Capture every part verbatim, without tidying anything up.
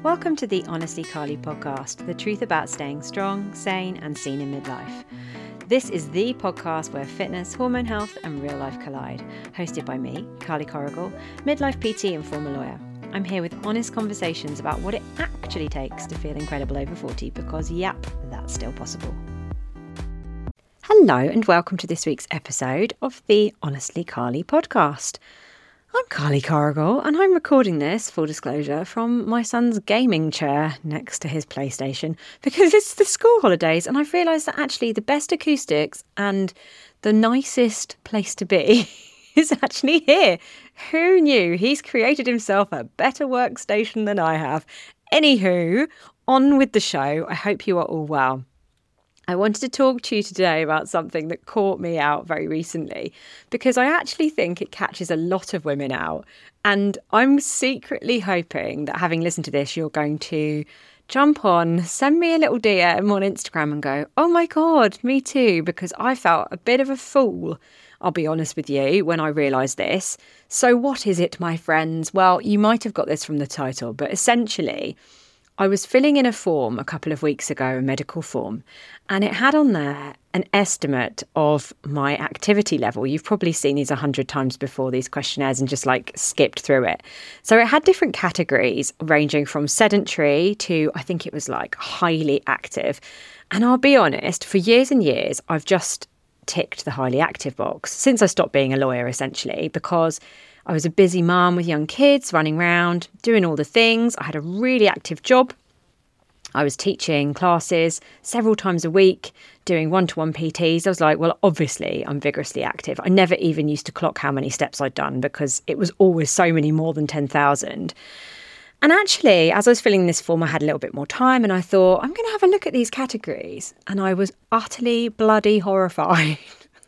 Welcome to the Honestly Carly podcast, the truth about staying strong, sane and seen in midlife. This is the podcast where fitness, hormone health and real life collide. Hosted by me, Carly Corrigal, midlife P T and former lawyer. I'm here with honest conversations about what it actually takes to feel incredible over forty because, yep, that's still possible. Hello and welcome to this week's episode of the Honestly Carly podcast. I'm Carly Corrigal and I'm recording this, full disclosure, from my son's gaming chair next to his PlayStation because it's the school holidays and I've realised that actually the best acoustics and the nicest place to be is actually here. Who knew? He's created himself a better workstation than I have. Anywho, on with the show. I hope you are all well. I wanted to talk to you today about something that caught me out very recently because I actually think it catches a lot of women out. And I'm secretly hoping that having listened to this, you're going to jump on, send me a little D M on Instagram and go, oh my God, me too, because I felt a bit of a fool, I'll be honest with you, when I realised this. So what is it, my friends? Well, you might have got this from the title, but essentially, I was filling in a form a couple of weeks ago, a medical form, and it had on there an estimate of my activity level. You've probably seen these a hundred times before, these questionnaires, and just like skipped through it. So it had different categories ranging from sedentary to, I think it was like highly active. And I'll be honest, for years and years, I've just ticked the highly active box since I stopped being a lawyer, essentially, because I was a busy mum with young kids, running around, doing all the things. I had a really active job. I was teaching classes several times a week, doing one-to-one P Ts. I was like, well, obviously I'm vigorously active. I never even used to clock how many steps I'd done because it was always so many more than ten thousand. And actually, as I was filling this form, I had a little bit more time and I thought, I'm going to have a look at these categories. And I was utterly bloody horrified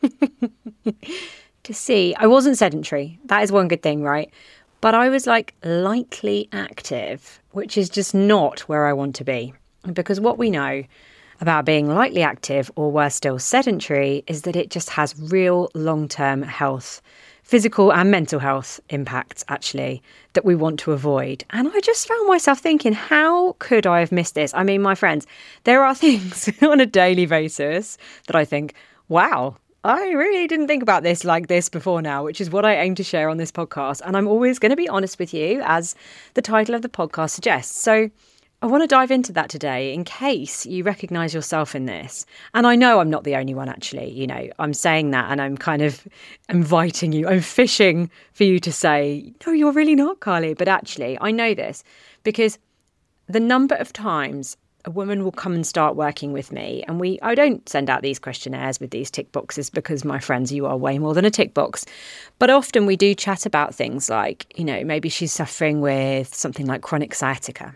to see. I wasn't sedentary. That is one good thing, right? But I was like lightly active, which is just not where I want to be. Because what we know about being lightly active, or worse still sedentary, is that it just has real long-term health, physical and mental health impacts, actually, that we want to avoid. And I just found myself thinking, how could I have missed this? I mean, my friends, there are things on a daily basis that I think, wow, I really didn't think about this like this before now, which is what I aim to share on this podcast. And I'm always going to be honest with you, as the title of the podcast suggests. So I want to dive into that today in case you recognise yourself in this. And I know I'm not the only one, actually. You know, I'm saying that and I'm kind of inviting you, I'm fishing for you to say, no, you're really not, Carly. But actually, I know this because the number of times a woman will come and start working with me, and we I don't send out these questionnaires with these tick boxes because, my friends, you are way more than a tick box. But often we do chat about things like, you know, maybe she's suffering with something like chronic sciatica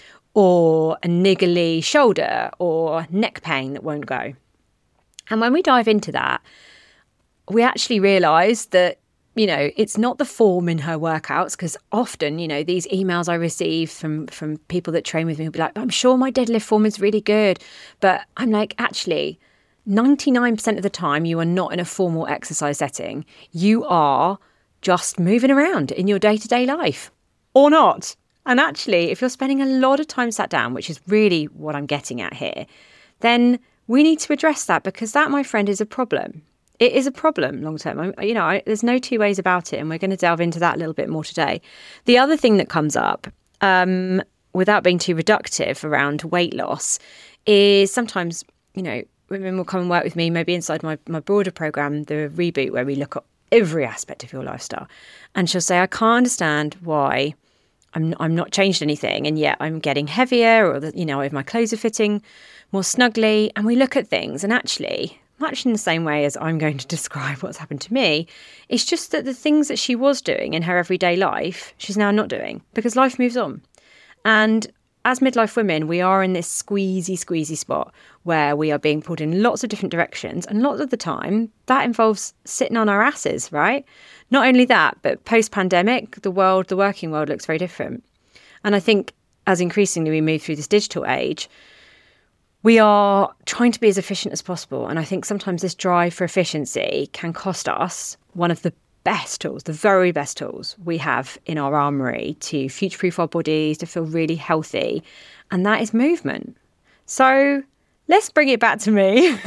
or a niggly shoulder or neck pain that won't go. And when we dive into that, we actually realise that, you know, it's not the form in her workouts, because often, you know, these emails I receive from from people that train with me will be like, I'm sure my deadlift form is really good. But I'm like, actually, ninety-nine percent of the time you are not in a formal exercise setting. You are just moving around in your day-to-day life or not. And actually, if you're spending a lot of time sat down, which is really what I'm getting at here, then we need to address that, because that, my friend, is a problem. It is a problem long term. I, you know, I, there's no two ways about it. And we're going to delve into that a little bit more today. The other thing that comes up, um, without being too reductive around weight loss, is sometimes, you know, women will come and work with me, maybe inside my, my broader program, the Reboot, where we look at every aspect of your lifestyle. And she'll say, I can't understand why I'm, I'm not changed anything. And yet I'm getting heavier, or, the, you know, if my clothes are fitting more snugly. And we look at things and actually, much in the same way as I'm going to describe what's happened to me, it's just that the things that she was doing in her everyday life, she's now not doing, because life moves on. And as midlife women, we are in this squeezy, squeezy spot where we are being pulled in lots of different directions. And lots of the time, that involves sitting on our asses, right? Not only that, but post-pandemic, the world, the working world looks very different. And I think as increasingly we move through this digital age, we are trying to be as efficient as possible. And I think sometimes this drive for efficiency can cost us one of the best tools, the very best tools we have in our armoury to future-proof our bodies, to feel really healthy, and that is movement. So let's bring it back to me.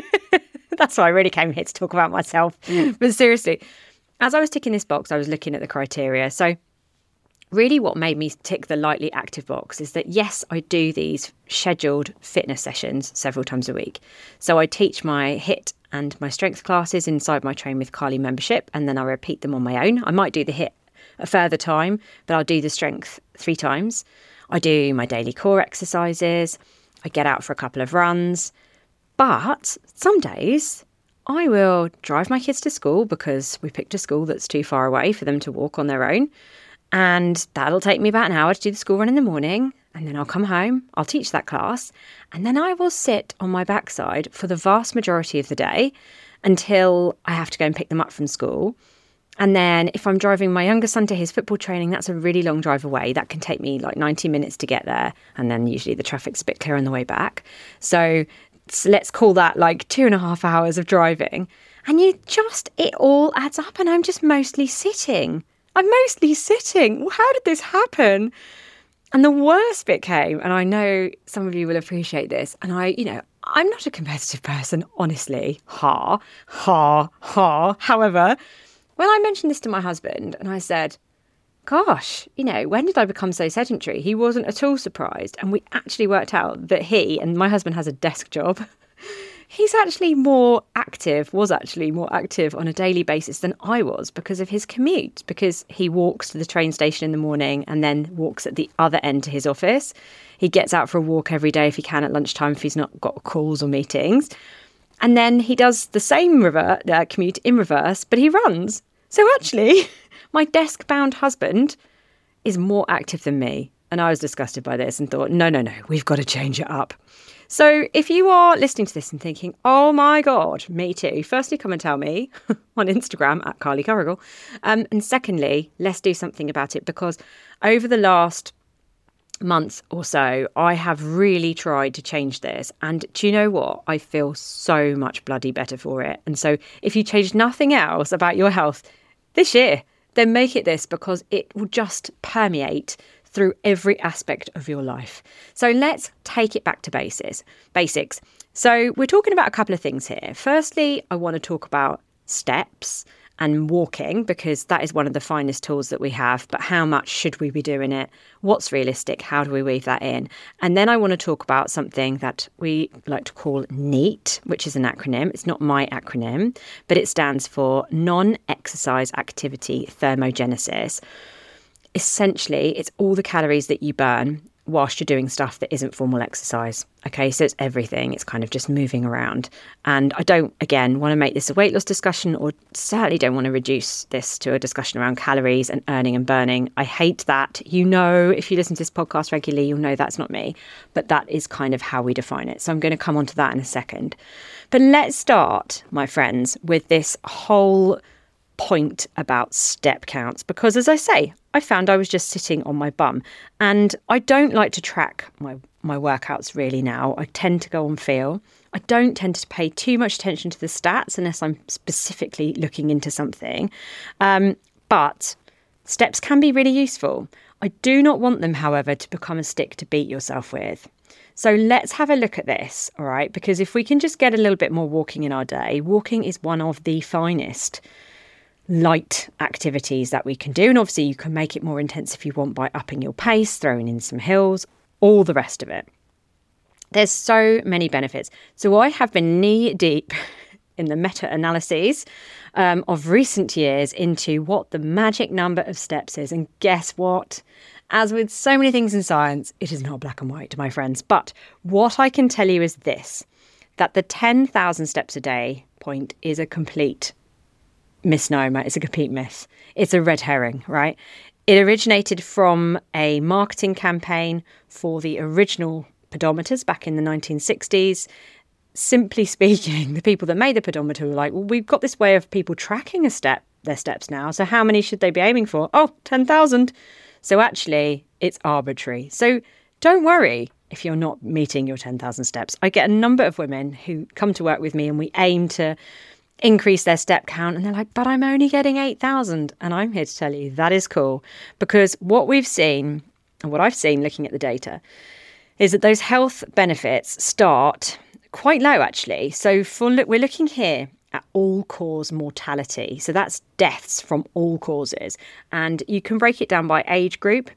That's why I really came here to talk about myself. Mm. But seriously, as I was ticking this box, I was looking at the criteria. So really what made me tick the lightly active box is that, yes, I do these scheduled fitness sessions several times a week. So I teach my HIIT and my strength classes inside my Train with Carly membership, and then I repeat them on my own. I might do the HIIT a further time, but I'll do the strength three times. I do my daily core exercises. I get out for a couple of runs. But some days I will drive my kids to school because we picked a school that's too far away for them to walk on their own. And that'll take me about an hour to do the school run in the morning. And then I'll come home, I'll teach that class. And then I will sit on my backside for the vast majority of the day until I have to go and pick them up from school. And then if I'm driving my younger son to his football training, that's a really long drive away. That can take me like ninety minutes to get there. And then usually the traffic's a bit clear on the way back. So So let's call that like two and a half hours of driving. And you just, it all adds up, and I'm just mostly sitting. I'm mostly sitting. How did this happen? And the worst bit came, and I know some of you will appreciate this. And I, you know, I'm not a competitive person, honestly. Ha, ha, ha. However, when I mentioned this to my husband and I said, gosh, you know, when did I become so sedentary? He wasn't at all surprised. And we actually worked out that he, and my husband has a desk job, he's actually more active, was actually more active on a daily basis than I was because of his commute, because he walks to the train station in the morning and then walks at the other end to his office. He gets out for a walk every day if he can at lunchtime, if he's not got calls or meetings. And then he does the same rever- uh, commute in reverse, but he runs. So actually, my desk-bound husband is more active than me. And I was disgusted by this and thought, no, no, no, we've got to change it up. So if you are listening to this and thinking, oh my God, me too, firstly, come and tell me on Instagram at Carly Currigle. Um, and secondly, let's do something about it, because over the last month or so, I have really tried to change this. And do you know what? I feel so much bloody better for it. And so if you change nothing else about your health this year, then make it this, because it will just permeate through every aspect of your life. So let's take it back to basis, basics. So we're talking about a couple of things here. Firstly, I want to talk about steps and walking, because that is one of the finest tools that we have. But how much should we be doing it? What's realistic? How do we weave that in? And then I want to talk about something that we like to call NEAT, which is an acronym. It's not my acronym, but it stands for Non-Exercise Activity Thermogenesis. Essentially, it's all the calories that you burn whilst you're doing stuff that isn't formal exercise. Okay, so it's everything. It's kind of just moving around. And I don't, again, want to make this a weight loss discussion, or certainly don't want to reduce this to a discussion around calories and earning and burning. I hate that. You know, if you listen to this podcast regularly, you'll know that's not me. But that is kind of how we define it. So I'm going to come on to that in a second. But let's start, my friends, with this whole point about step counts, because as I say, I found I was just sitting on my bum, and I don't like to track my my workouts really now. I tend to go on feel. I don't tend to pay too much attention to the stats unless I'm specifically looking into something. Um, but steps can be really useful. I do not want them, however, to become a stick to beat yourself with. So let's have a look at this, all right? Because if we can just get a little bit more walking in our day, walking is one of the finest light activities that we can do. And obviously you can make it more intense if you want by upping your pace, throwing in some hills, all the rest of it. There's so many benefits. So I have been knee deep in the meta-analyses um, of recent years into what the magic number of steps is. And guess what? As with so many things in science, it is not black and white, my friends. But what I can tell you is this, that the ten thousand steps a day point is a complete misnomer. It's a complete myth. It's a red herring, right? It originated from a marketing campaign for the original pedometers back in the nineteen sixties. Simply speaking, the people that made the pedometer were like, well, we've got this way of people tracking a step, their steps now. So how many should they be aiming for? Oh, ten thousand. So actually, it's arbitrary. So don't worry if you're not meeting your ten thousand steps. I get a number of women who come to work with me and we aim to increase their step count, and they're like, but I'm only getting eight thousand. And I'm here to tell you that is cool, because what we've seen, and what I've seen looking at the data, is that those health benefits start quite low, actually. So for we're looking here at all-cause mortality. So that's deaths from all causes. And you can break it down by age group,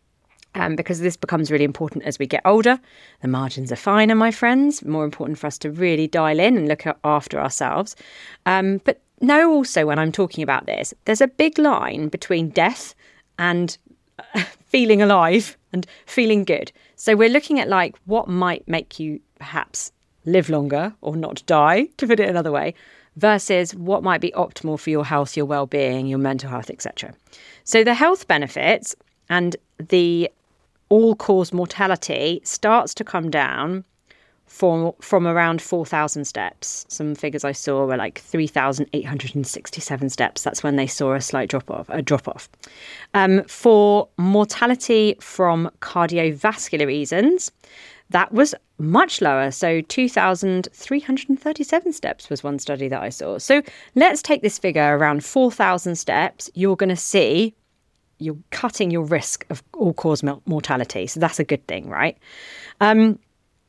um, because this becomes really important as we get older. The margins are finer, my friends. More important for us to really dial in and look after ourselves. Um, but know also, when I'm talking about this, there's a big line between death and feeling alive and feeling good. So we're looking at like what might make you perhaps live longer or not die, to put it another way, versus what might be optimal for your health, your well-being, your mental health, et cetera. So the health benefits and the all-cause mortality starts to come down from, from around four thousand steps. Some figures I saw were like three thousand eight hundred sixty-seven steps. That's when they saw a slight drop-off, a drop-off. Um, for mortality from cardiovascular reasons, that was much lower. So two thousand three hundred thirty-seven steps was one study that I saw. So let's take this figure around four thousand steps. You're going to see you're cutting your risk of all-cause mortality. So that's a good thing, right? Um,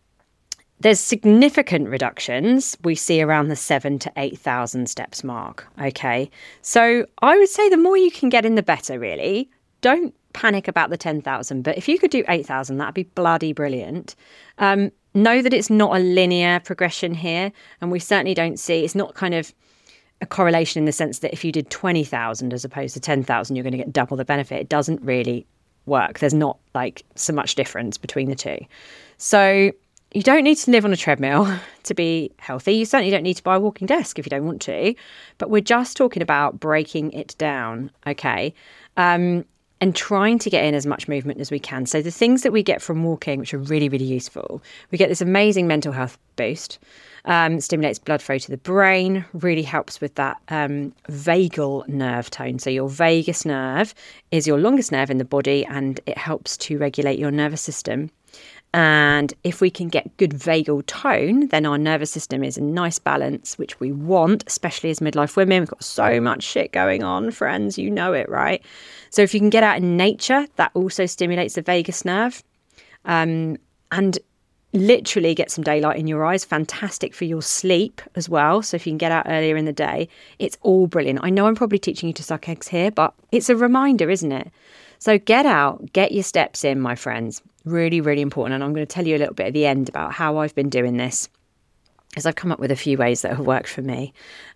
there's significant reductions we see around the seven to eight thousand steps mark. Okay, so I would say the more you can get in, the better. Really, don't panic about the ten thousand, but if you could do eight thousand, that'd be bloody brilliant. Um, know that it's not a linear progression here, and we certainly don't see, it's not kind of a correlation in the sense that if you did twenty thousand as opposed to ten thousand, you're going to get double the benefit. It doesn't really work. There's not like so much difference between the two. So you don't need to live on a treadmill to be healthy. You certainly don't need to buy a walking desk if you don't want to, but we're just talking about breaking it down, okay? Um, and trying to get in as much movement as we can. So the things that we get from walking, which are really, really useful, we get this amazing mental health boost, um, stimulates blood flow to the brain, really helps with that um, vagal nerve tone. So your vagus nerve is your longest nerve in the body, and it helps to regulate your nervous system. And if we can get good vagal tone, then our nervous system is in nice balance, which we want, especially as midlife women. We've got so much shit going on, friends, you know it, right? So if you can get out in nature, that also stimulates the vagus nerve. Um, and literally get some daylight in your eyes, fantastic for your sleep as well. So if you can get out earlier in the day, it's all brilliant. I know I'm probably teaching you to suck eggs here, but it's a reminder, isn't it? So get out, get your steps in, my friends. Really, really important. And I'm going to tell you a little bit at the end about how I've been doing this, as I've come up with a few ways that have worked for me,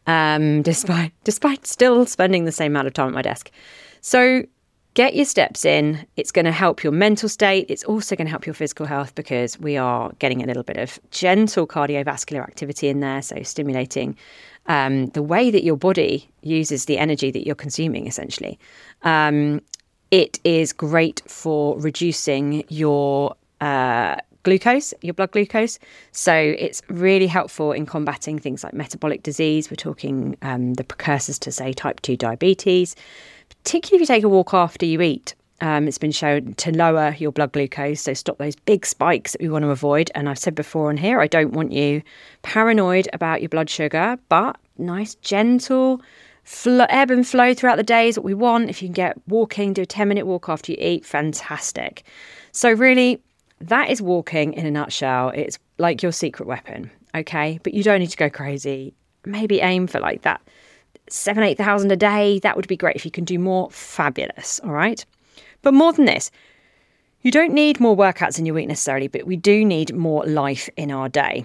um, despite despite still spending the same amount of time at my desk. So get your steps in. It's going to help your mental state. It's also going to help your physical health, because we are getting a little bit of gentle cardiovascular activity in there. So stimulating um, the way that your body uses the energy that you're consuming, essentially. Um, It is great for reducing your uh, glucose, your blood glucose. So it's really helpful in combating things like metabolic disease. We're talking um, the precursors to, say, type two diabetes, particularly if you take a walk after you eat. Um, it's been shown to lower your blood glucose, so stop those big spikes that we want to avoid. And I've said before on here, I don't want you paranoid about your blood sugar, but nice, gentle Flow, ebb and flow throughout the day is what we want. If you can get walking, do a ten minute walk after you eat, fantastic. So really, that is walking in a nutshell. It's like your secret weapon, okay? But you don't need to go crazy. Maybe aim for like that seven, eight thousand a day. That would be great. If you can do more, fabulous, all right? But more than this, you don't need more workouts in your week necessarily, but we do need more life in our day.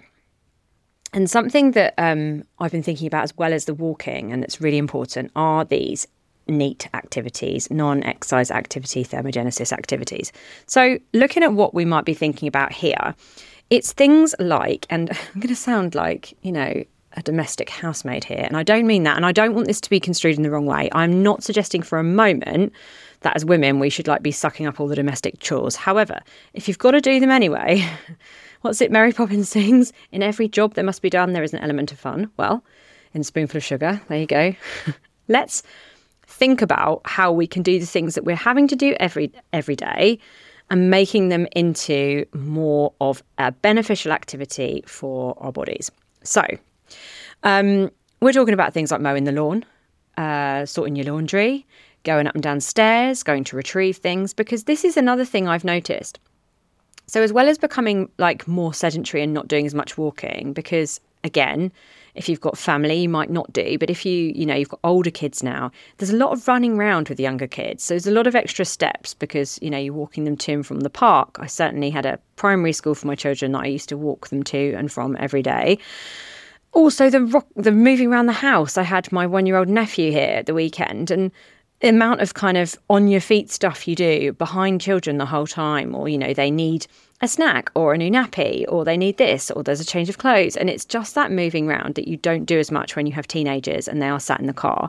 And something that um, I've been thinking about, as well as the walking, and that's really important, are these NEAT activities, non-exercise activity, thermogenesis activities. So looking at what we might be thinking about here, it's things like, and I'm going to sound like, you know, a domestic housemaid here, and I don't mean that, and I don't want this to be construed in the wrong way. I'm not suggesting for a moment that as women we should like be sucking up all the domestic chores. However, if you've got to do them anyway, what's it Mary Poppins sings? In every job that must be done, there is an element of fun. Well, in a spoonful of sugar, there you go. Let's think about how we can do the things that we're having to do every every day and making them into more of a beneficial activity for our bodies. So, um, we're talking about things like mowing the lawn, uh, sorting your laundry, going up and down stairs, going to retrieve things, because this is another thing I've noticed. So as well as becoming like more sedentary and not doing as much walking, because again, if you've got family, you might not do. But if you, you know, you've got older kids now, there's a lot of running around with younger kids. So there's a lot of extra steps because, you know, you're walking them to and from the park. I certainly had a primary school for my children that I used to walk them to and from every day. Also, the rock, the moving around the house. I had my one-year-old nephew here at the weekend, and the amount of kind of on your feet stuff you do behind children the whole time, or, you know, they need a snack or a new nappy, or they need this, or there's a change of clothes. And it's just that moving around that you don't do as much when you have teenagers and they are sat in the car.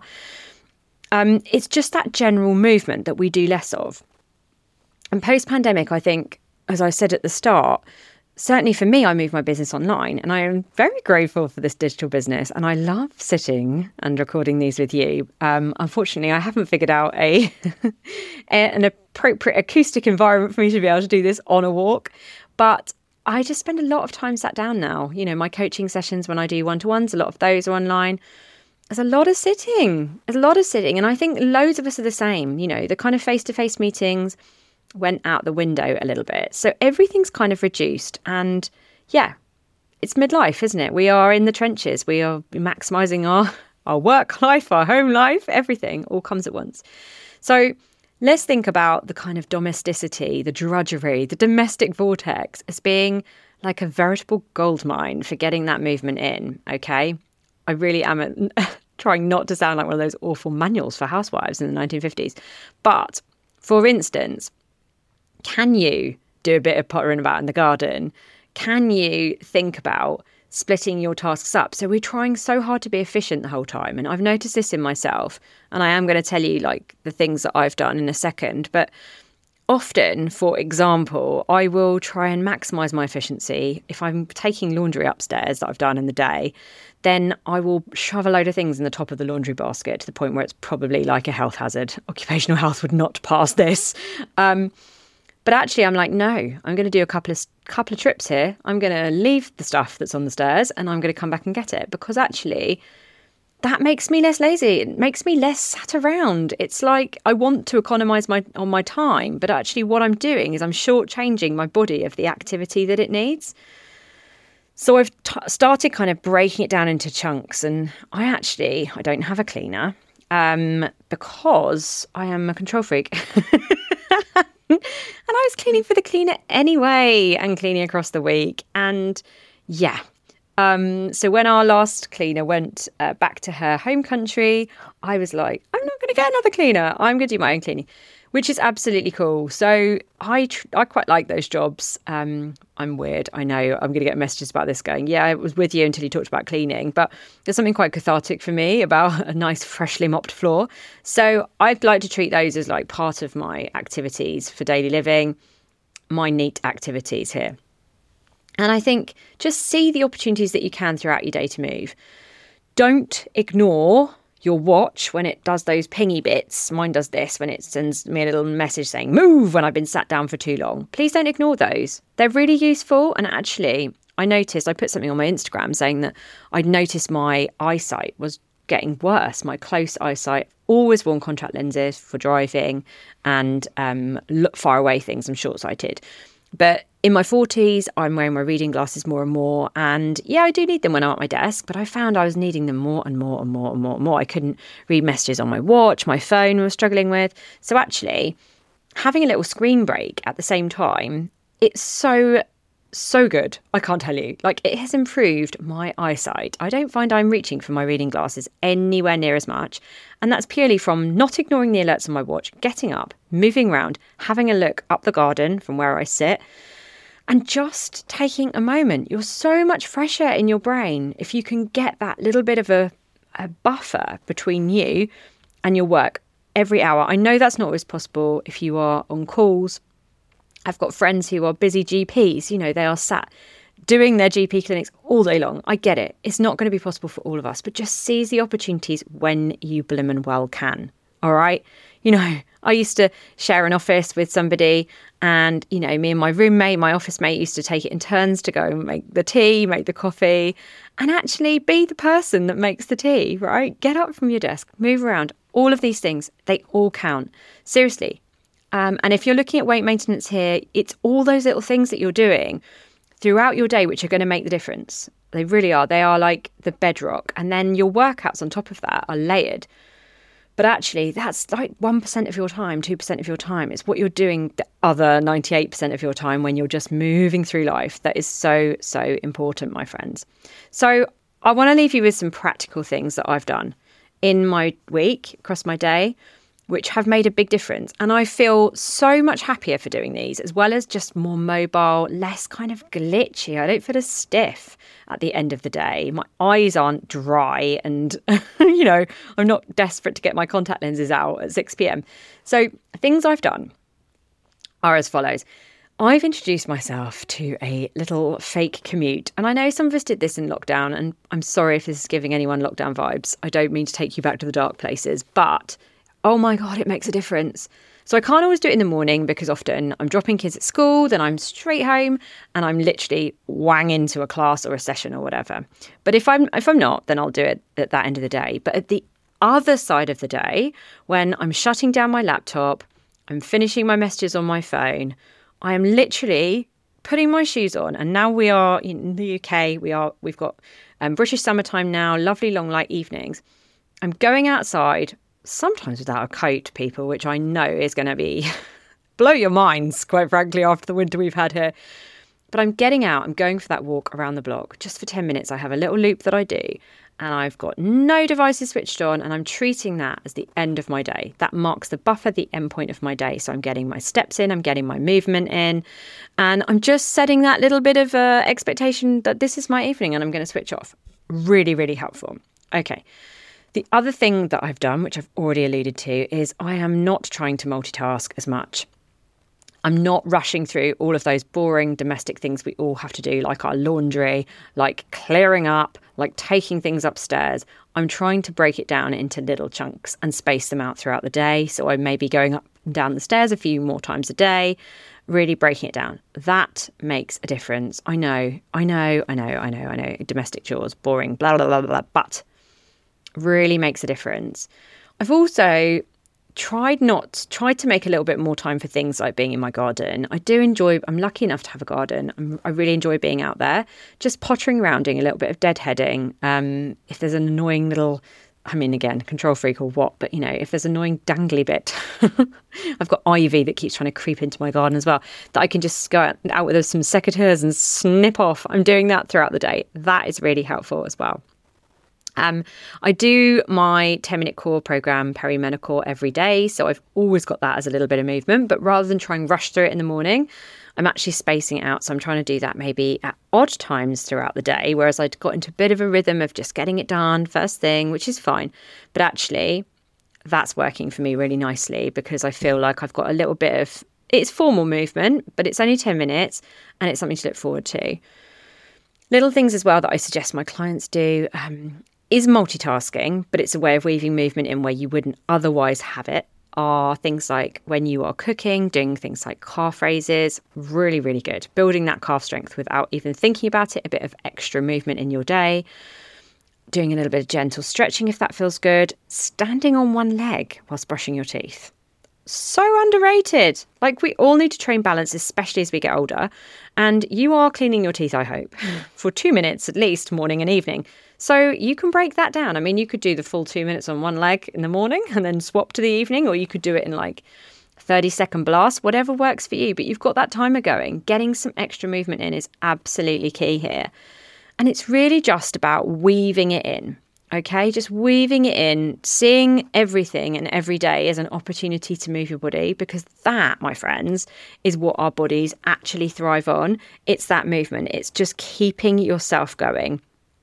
Um, it's just that general movement that we do less of. And post-pandemic, I think, as I said at the start, certainly for me, I moved my business online, and I am very grateful for this digital business. And I love sitting and recording these with you. Um, unfortunately, I haven't figured out a, a an appropriate acoustic environment for me to be able to do this on a walk. But I just spend a lot of time sat down now. You know, my coaching sessions when I do one-to-ones, a lot of those are online. There's a lot of sitting. There's a lot of sitting. And I think loads of us are the same. You know, the kind of face-to-face meetings went out the window a little bit. So everything's kind of reduced. And yeah, it's midlife, isn't it? We are in the trenches. We are maximising our, our work life, our home life, everything all comes at once. So let's think about the kind of domesticity, the drudgery, the domestic vortex as being like a veritable goldmine for getting that movement in, okay? I really am a, trying not to sound like one of those awful manuals for housewives in the nineteen fifties. But for instance, can you do a bit of pottering about in the garden? Can you think about splitting your tasks up? So we're trying so hard to be efficient the whole time. And I've noticed this in myself. And I am going to tell you like the things that I've done in a second. But often, for example, I will try and maximise my efficiency. If I'm taking laundry upstairs that I've done in the day, then I will shove a load of things in the top of the laundry basket to the point where it's probably like a health hazard. Occupational health would not pass this. Um, But actually, I'm like, no, I'm going to do a couple of couple of trips here. I'm going to leave the stuff that's on the stairs and I'm going to come back and get it, because actually that makes me less lazy. It makes me less sat around. It's like I want to economise my on my time, but actually what I'm doing is I'm shortchanging my body of the activity that it needs. So I've t- started kind of breaking it down into chunks, and I actually, I don't have a cleaner um, because I am a control freak. And I was cleaning for the cleaner anyway and cleaning across the week. And yeah, um, so when our last cleaner went uh, back to her home country, I was like, I'm not going to get another cleaner. I'm going to do my own cleaning, which is absolutely cool. So I tr- I quite like those jobs. Um, I'm weird. I know I'm going to get messages about this going, yeah, I was with you until you talked about cleaning. But there's something quite cathartic for me about a nice freshly mopped floor. So I'd like to treat those as like part of my activities for daily living, my neat activities here. And I think just see the opportunities that you can throughout your day to move. Don't ignore your watch when it does those pingy bits. Mine does this when it sends me a little message saying move when I've been sat down for too long. Please don't ignore those. They're really useful. And actually, I noticed, I put something on my Instagram saying that I'd noticed my eyesight was getting worse, my close eyesight. Always worn contact lenses for driving and um, look far away things. I'm short-sighted. But in my forties, I'm wearing my reading glasses more and more. And yeah, I do need them when I'm at my desk, but I found I was needing them more and more and more and more and more. I couldn't read messages on my watch, my phone was struggling with. So actually, having a little screen break at the same time, it's so, so good. I can't tell you. Like, it has improved my eyesight. I don't find I'm reaching for my reading glasses anywhere near as much. And that's purely from not ignoring the alerts on my watch, getting up, moving around, having a look up the garden from where I sit, and just taking a moment. You're so much fresher in your brain if you can get that little bit of a, a buffer between you and your work every hour. I know that's not always possible if you are on calls. I've got friends who are busy G Ps. You know, they are sat doing their G P clinics all day long. I get it. It's not going to be possible for all of us, but just seize the opportunities when you blimmin' well can. All right. You know, I used to share an office with somebody And, you know, me and my roommate, my office mate used to take it in turns to go and make the tea, make the coffee, and actually be the person that makes the tea, right? Get up from your desk, move around. All of these things, they all count. Seriously. Um, and if you're looking at weight maintenance here, it's all those little things that you're doing throughout your day which are going to make the difference. They really are. They are like the bedrock. And then your workouts on top of that are layered. But actually, that's like one percent of your time, two percent of your time. It's what you're doing the other ninety-eight percent of your time when you're just moving through life that is so, so important, my friends. So I want to leave you with some practical things that I've done in my week, across my day, which have made a big difference. And I feel so much happier for doing these, as well as just more mobile, less kind of glitchy. I don't feel as stiff at the end of the day. My eyes aren't dry and, you know, I'm not desperate to get my contact lenses out at six p.m. So things I've done are as follows. I've introduced myself to a little fake commute. And I know some of us did this in lockdown, and I'm sorry if this is giving anyone lockdown vibes. I don't mean to take you back to the dark places, but oh my God, it makes a difference. So I can't always do it in the morning because often I'm dropping kids at school, then I'm straight home and I'm literally wang into a class or a session or whatever. But if I'm if I'm not, then I'll do it at that end of the day. But at the other side of the day, when I'm shutting down my laptop, I'm finishing my messages on my phone, I am literally putting my shoes on. And now we are in the U K, we are we've got um, British summertime now, lovely long light evenings. I'm going outside, sometimes without a coat, people, which I know is going to be blow your minds, quite frankly, after the winter we've had here. But I'm getting out, I'm going for that walk around the block just for ten minutes. I have a little loop that I do and I've got no devices switched on, and I'm treating that as the end of my day. That marks the buffer, the end point of my day. So I'm getting my steps in, I'm getting my movement in, and I'm just setting that little bit of uh, expectation that this is my evening and I'm going to switch off. Really, really helpful. Okay. The other thing that I've done, which I've already alluded to, is I am not trying to multitask as much. I'm not rushing through all of those boring domestic things we all have to do, like our laundry, like clearing up, like taking things upstairs. I'm trying to break it down into little chunks and space them out throughout the day. So I may be going up and down the stairs a few more times a day, really breaking it down. That makes a difference. I know, I know, I know, I know, I know. Domestic chores, boring, blah, blah, blah, blah, but really makes a difference. I've also tried not, tried to make a little bit more time for things like being in my garden. I do enjoy, I'm lucky enough to have a garden. I'm, I really enjoy being out there, just pottering around, doing a little bit of deadheading. Um, if there's an annoying little, I mean, again, control freak or what, but you know, if there's an annoying dangly bit, I've got ivy that keeps trying to creep into my garden as well, that I can just go out, out with some secateurs and snip off. I'm doing that throughout the day. That is really helpful as well. Um, I do my ten minute core program, Perimenopause, every day. So I've always got that as a little bit of movement, but rather than try and rush through it in the morning, I'm actually spacing it out. So I'm trying to do that maybe at odd times throughout the day, whereas I'd got into a bit of a rhythm of just getting it done first thing, which is fine. But actually, that's working for me really nicely because I feel like I've got a little bit of, it's formal movement, but it's only ten minutes and it's something to look forward to. Little things as well that I suggest my clients do. Um, is multitasking, but it's a way of weaving movement in where you wouldn't otherwise have it, are things like when you are cooking, doing things like calf raises, really, really good. Building that calf strength without even thinking about it, a bit of extra movement in your day, doing a little bit of gentle stretching if that feels good, standing on one leg whilst brushing your teeth. So underrated. Like, we all need to train balance, especially as we get older. And you are cleaning your teeth, I hope, for two minutes at least, morning and evening. So you can break that down. I mean, you could do the full two minutes on one leg in the morning and then swap to the evening, or you could do it in like thirty second blast, whatever works for you. But you've got that timer going. Getting some extra movement in is absolutely key here. And it's really just about weaving it in. Okay, just weaving it in, seeing everything and every day as an opportunity to move your body, because that, my friends, is what our bodies actually thrive on. It's that movement. It's just keeping yourself going.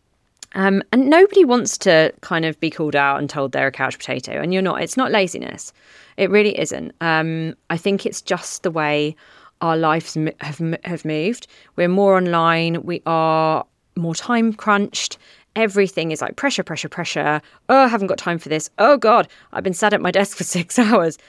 Um, and nobody wants to kind of be called out and told they're a couch potato, and you're not. It's not laziness. It really isn't. Um, I think it's just the way our lives have have moved. We're more online. We are more time crunched. Everything is like pressure, pressure, pressure. Oh, I haven't got time for this. Oh, God, I've been sat at my desk for six hours.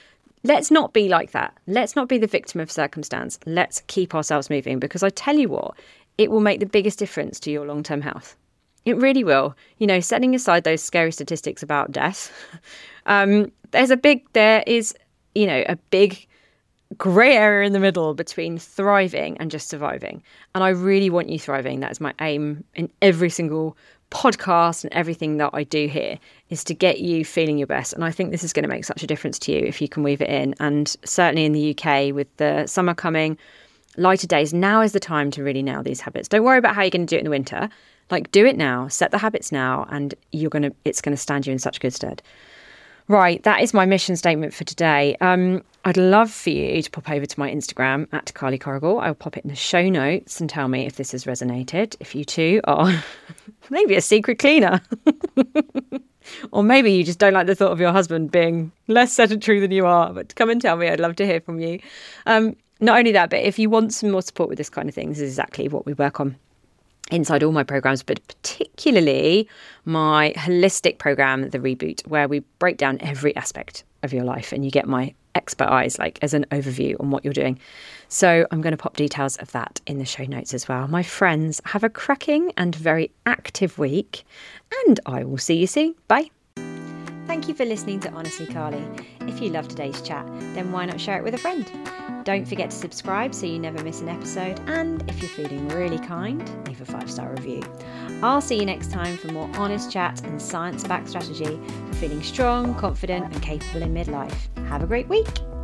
let's not be like that. Let's not be the victim of circumstance. Let's keep ourselves moving, because I tell you what, it will make the biggest difference to your long-term health. It really will. You know, setting aside those scary statistics about death, um, there's a big, there is, you know, a big grey area in the middle between thriving and just surviving. And I really want you thriving. That is my aim in every single podcast and everything that I do here, is to get you feeling your best. And I think this is going to make such a difference to you if you can weave it in. And certainly in the U K, with the summer coming, lighter days, now is the time to really nail these habits. Don't worry about how you're going to do it in the winter. Like, do it now, set the habits now, and you're going to, it's going to stand you in such good stead. Right, that is my mission statement for today. Um, I'd love for you to pop over to my Instagram at Carly Corrigal. I'll pop it in the show notes and tell me if this has resonated. If you too are maybe a secret cleaner, or maybe you just don't like the thought of your husband being less sedentary than you are, but come and tell me. I'd love to hear from you. Um, not only that, but if you want some more support with this kind of thing, this is exactly what we work on inside all my programs, but particularly my holistic program, The Reboot, where we break down every aspect of your life and you get my expert eyes, like as an overview on what you're doing. So I'm going to pop details of that in the show notes as well. My friends, have a cracking and very active week, and I will see you soon. Bye. Thank you for listening to Honestly Carly. If you love today's chat, then why not share it with a friend? Don't forget to subscribe so you never miss an episode. And if you're feeling really kind, leave a five-star review. I'll see you next time for more honest chat and science-backed strategy for feeling strong, confident and capable in midlife. Have a great week.